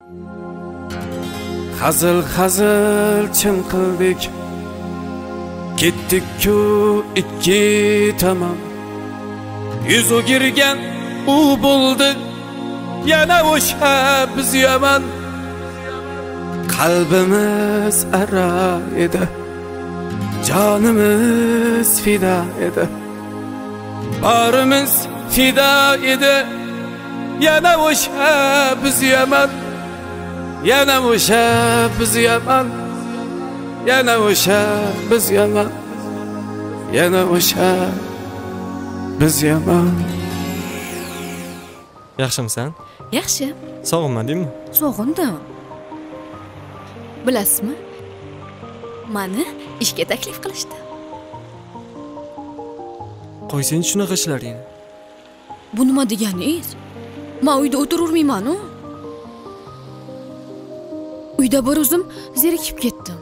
Hazıl chin qildik, ketdik-ku ikki tomon. Yuz o'girgan u bo'ldi, yana o'sha biz yomon. Qalbimiz ara edi, jonimiz fida edi, barimiz fida edi, yana o'sha biz yomon. Yana o'sha biz yomon, yana o'sha biz yomon, yana o'sha biz yomon. Yaxshimisan? Yaxshi. Sog'inmadingmi? Sog'indim. Bilasizmi? Meni ishga taklif qilishdi. Qo'ysang shunaqa ishlaringni. Bu nima deganingiz? Men uyda o'tirurmayman-ku. Uyda bir o'zim zerikib ketdim.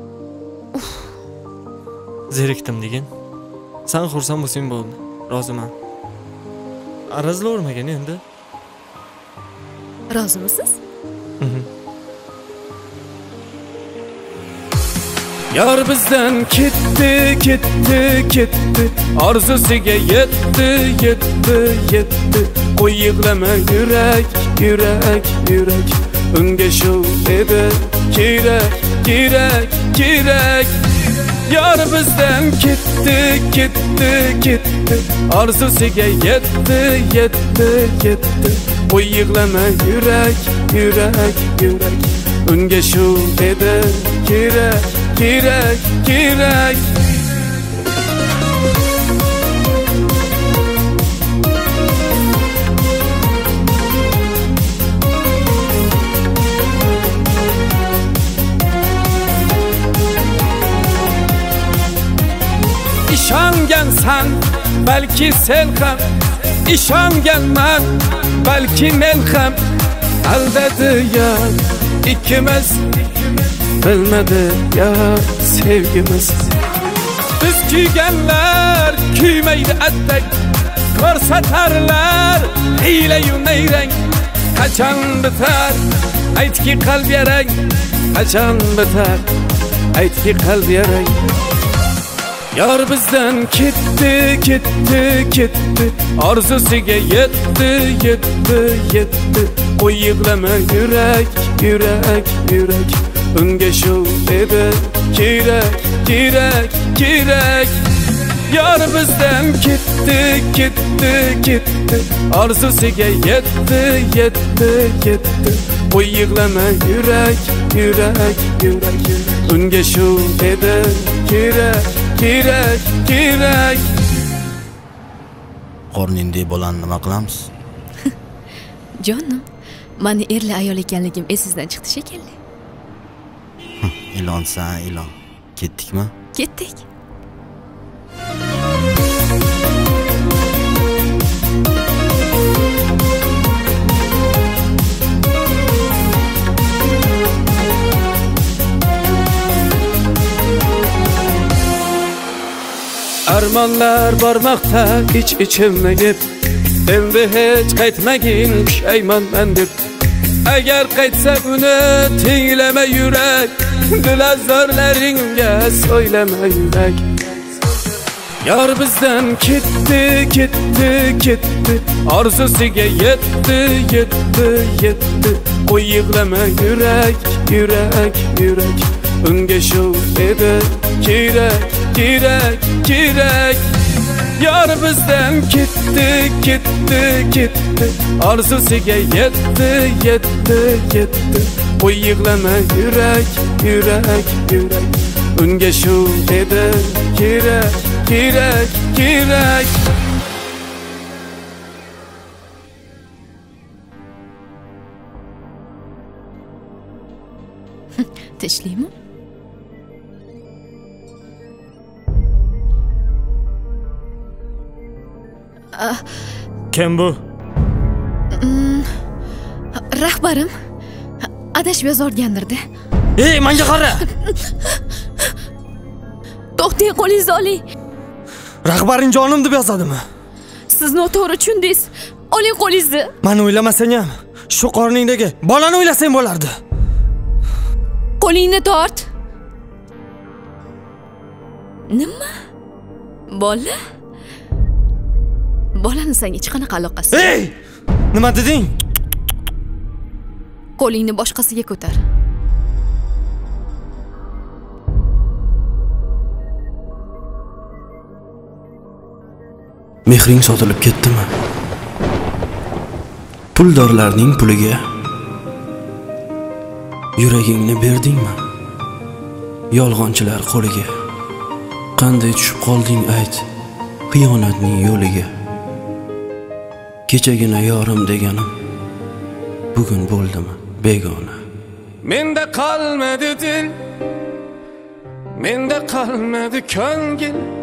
Zerikdim degan. Sen xursand bo'lsang bo'ldi. Roziman. Arazlavermagan endi. Rozimisiz? Yar bizdan ketdi, ketdi, ketdi, orzusiga yetdi, yetdi, yetdi. Qo'y yig'lama yurak, yurak, yurak. Unga shu edi kerak, kerak, kerak. Yar bizdan ketdi, ketdi, ketdi, orzusiga yetdi, yetdi, yetdi. Qo'y yig'lama yurak, yurak, yurak. Unga shu edi kerak, kerak, kerak. İşongansan balki sen ham, ishonganman balki men ham. Aldadi yar ikkimiz, bilmadi yar sevgimiz. Biz kuyganlar kuymaydi attak, ko'rsatarlar hiyla-yu nayrang. Qachon bitar aytki qalb yarang, qachon bitar aytki qalb yarang. Yar bizdan ketdi, ketdi, ketdi, orzusiga yetdi, yetdi, yetdi. Qo'y yig'lama yurak, yurak, yurak. Unga shu edi kerak, kerak, kerak. Yar bizdan ketdi, ketdi, ketdi, orzusiga yetdi, yetdi, yetdi. Qo'y yig'lama yurak, yurak, yurak. Unga shu edi kerak, kerak, kerak. Qorningdek bolani nima qilamiz? Jonim, meni erli ayol ekanligim esingizdan chiqdi shekilli. Ilonsan, ilon. Ketdikmi? Ketdik. Armonlar bormoqda ich-ichimni yeb, endi hech qaytmagin pushaymonman deb. Agar qaytsa uni tinglama yurak, dilazorlaringga so'ylama yurak. Yar bizdan ketdi, ketdi, ketdi, orzusiga yetdi, yetdi, yetdi. Qo'y yig'lama yurak, yurak, yurak. Unga shu edi kerak, kerak, kerak. Yar bizdan ketdi, ketdi, ketdi, orzusiga yetdi, yetdi, yetdi. Qo'y yig'lama yurak, yurak, yurak. Unga shu edi kerak, kerak, kerak. Tishlaymi? Kim bu? Rahbarim adashib yozorgandir-da. Ey, menga qara. To'xtang, qo'lingizni oling. Rahbaring jonim deb yozadimi? Siz noto'g'ri tushundingiz. Oling qo'lingizni. Meni o'ylamasang ham shu qorningdagi bolani o'ylasang bo'lardi. Qo'lingni tort. Nima? Bola? Bolani senga hech qanaqa aloqasi yo'q. Ey! Nima deding? Qo'lingni boshqasiga ko'tar. Mehring sotilib ketdimi? Puldorlarning puliga yuragingni berdingmi? Yolg'onchilar qo'liga qanday tushib qolding ayt, xiyonatning yo'liga. Kechagina yorim deganim bugun bo'ldimi begona? Menda qolmadi dil, menda qolmadi ko'ngil.